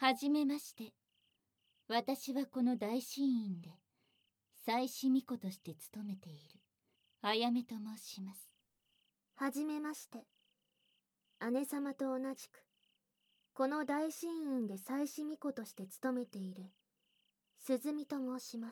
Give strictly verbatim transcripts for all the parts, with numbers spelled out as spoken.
はじめまして。私はこの大神院で祭司巫女として務めているあやめと申します。 はじめまして。姉様と同じくこの大神院で祭司巫女として務めている鈴見と申します。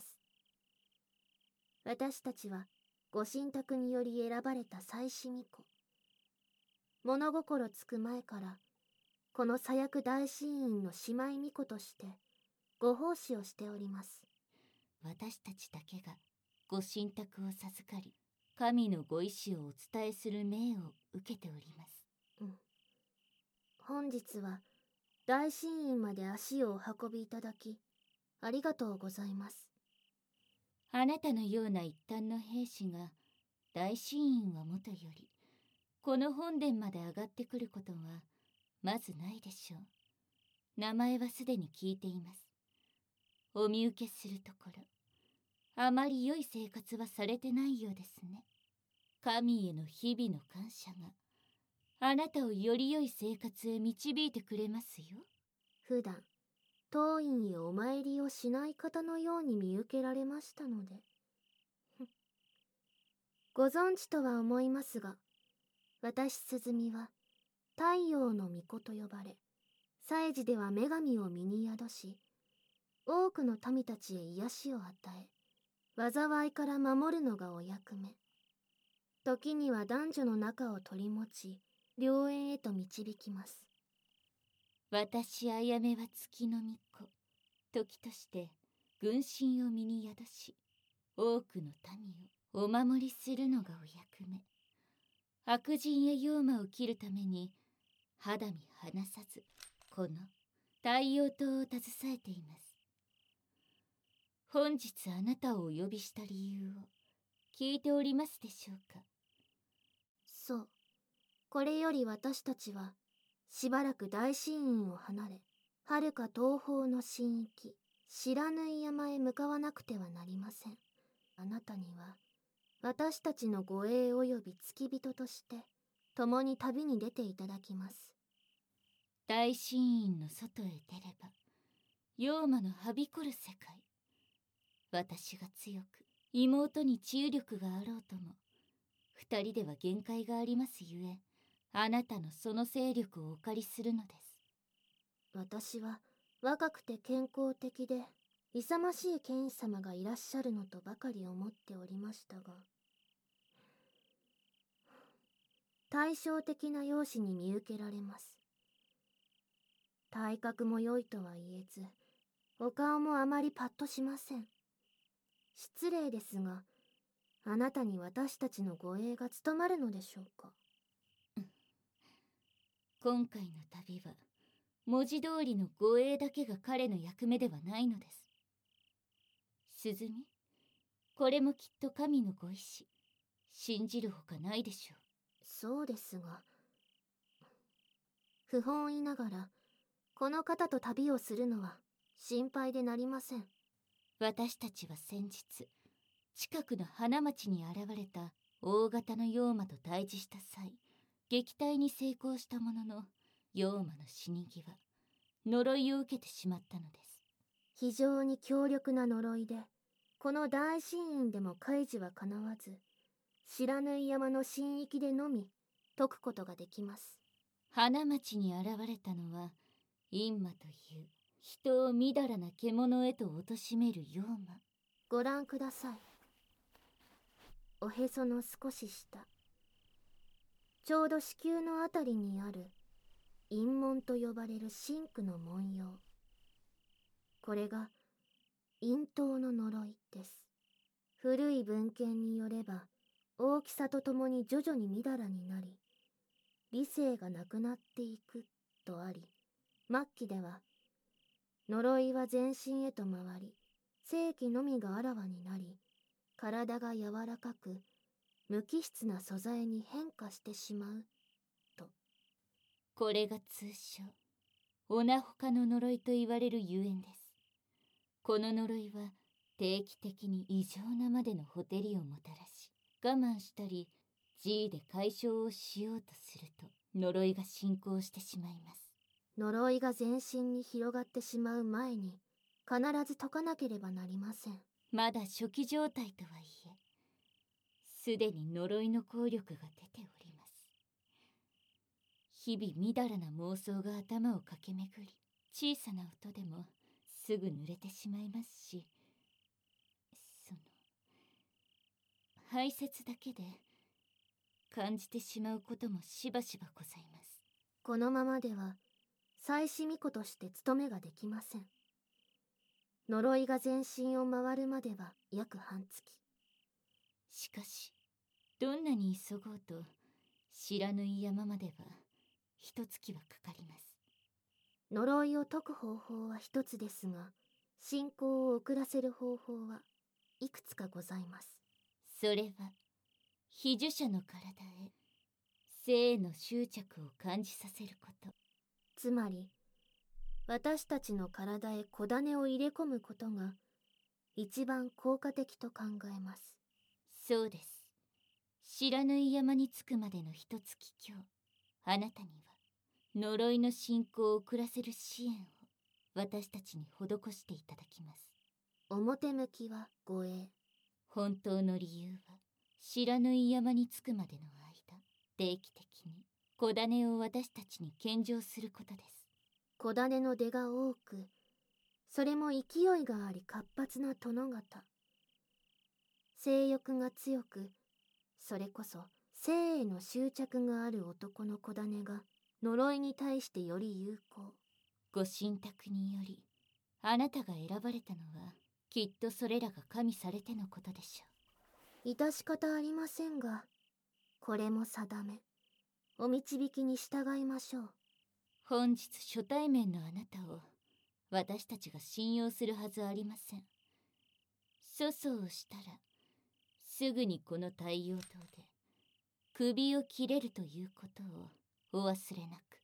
私たちはご神託により選ばれた祭司巫女。物心つく前からこの左翼大神院の姉妹巫女としてご奉仕をしております。 私たちだけがご神託を授かり、神のご意志をお伝えする命を受けております。 うん。本日は大神院まで足をお運びいただきありがとうございます。 あなたのような一般の兵士が大神院はもとよりこの本殿まで上がってくることはまずないでしょう。名前はすでに聞いています。お見受けするところ、あまり良い生活はされてないようですね。神への日々の感謝があなたをより良い生活へ導いてくれますよ。 普段当院へお参りをしない方のように見受けられましたのでご存知とは思いますが、私鈴見は太陽の巫女と呼ばれ、祭事では女神を身に宿し、多くの民たちへ癒しを与え、災いから守るのがお役目。時には男女の仲を取り持ち、良縁へと導きます。 私あやめは月の巫女、時として軍神を身に宿し、多くの民をお守りするのがお役目。悪人や妖魔を切るために肌身離さずこの太陽灯を携えています。本日あなたをお呼びした理由を聞いておりますでしょうか。 そう。これより私たちはしばらく大神院を離れ、遥か東方の神域白縫山へ向かわなくてはなりません。あなたには私たちの護衛および付き人として共に旅に出ていただきます。 大神院の外へ出れば妖魔のはびこる世界。私が強く妹に治癒力があろうとも二人では限界がありますゆえ、あなたのその勢力をお借りするのです。 私は若くて健康的で勇ましい剣士様がいらっしゃるのとばかり思っておりましたが、対照的な容姿に見受けられます。体格も良いとは言えず、お顔もあまりパッとしません。失礼ですが、あなたに私たちの護衛が務まるのでしょうか。 今回の旅は文字通りの護衛だけが彼の役目ではないのです。鈴見、これもきっと神のご意志、信じるほかないでしょう。 そうですが、不本意ながらこの方と旅をするのは心配でなりません。 私たちは先日近くの花町に現れた大型の妖魔と対峙した際、撃退に成功したものの妖魔の死に際、呪いを受けてしまったのです。 非常に強力な呪いで、この大神院でも解除はかなわず、白縫山の神域でのみ解くことができます。 花町に現れたのは陰魔という人をみだらな獣へと貶める妖魔。 ご覧ください。おへその少し下、ちょうど子宮のあたりにある陰紋と呼ばれる真紅の文様。これが陰頭の呪いです。古い文献によれば、大きさとともに徐々にみだらになり、理性がなくなっていくとあり、末期では呪いは全身へと回り、精気のみがあらわになり、体が柔らかく無機質な素材に変化してしまうと。 これが通称オナホカの呪いと言われるゆえんです。この呪いは定期的に異常なまでのほてりをもたらし、我慢したり G で解消をしようとすると呪いが進行してしまいます。 呪いが全身に広がってしまう前に必ず解かなければなりません。 まだ初期状態とはいえ、すでに呪いの効力が出ております。日々みだらな妄想が頭を駆け巡り、小さな音でもすぐ濡れてしまいますし、その排泄だけで感じてしまうこともしばしばございます。 このままでは祭司巫女として務めができません。呪いが全身を回るまでは約半月。 しかしどんなに急ごうと知らぬい山までは一月はかかります。 呪いを解く方法は一つですが、進行を遅らせる方法はいくつかございます。 それは被呪者の体へ生の執着を感じさせること。 つまり私たちの体へ小種を入れ込むことが一番効果的と考えます。 そうです。知らぬい山に着くまでの一月今日、あなたには呪いの進行を遅らせる支援を私たちに施していただきます。 表向きは護衛。 本当の理由は知らぬい山に着くまでの間、定期的に小種を私たちに献上することです。 小種の出が多く、それも勢いがあり活発な殿方。性欲が強く、それこそ性への執着がある男の小種が呪いに対してより有効。 ご神託によりあなたが選ばれたのはきっとそれらが加味されてのことでしょう。致し方ありませんが、これも定め、お導きに従いましょう。 本日初対面のあなたを私たちが信用するはずありません。粗相をしたらすぐにこの太陽塔で首を切れるということをお忘れなく。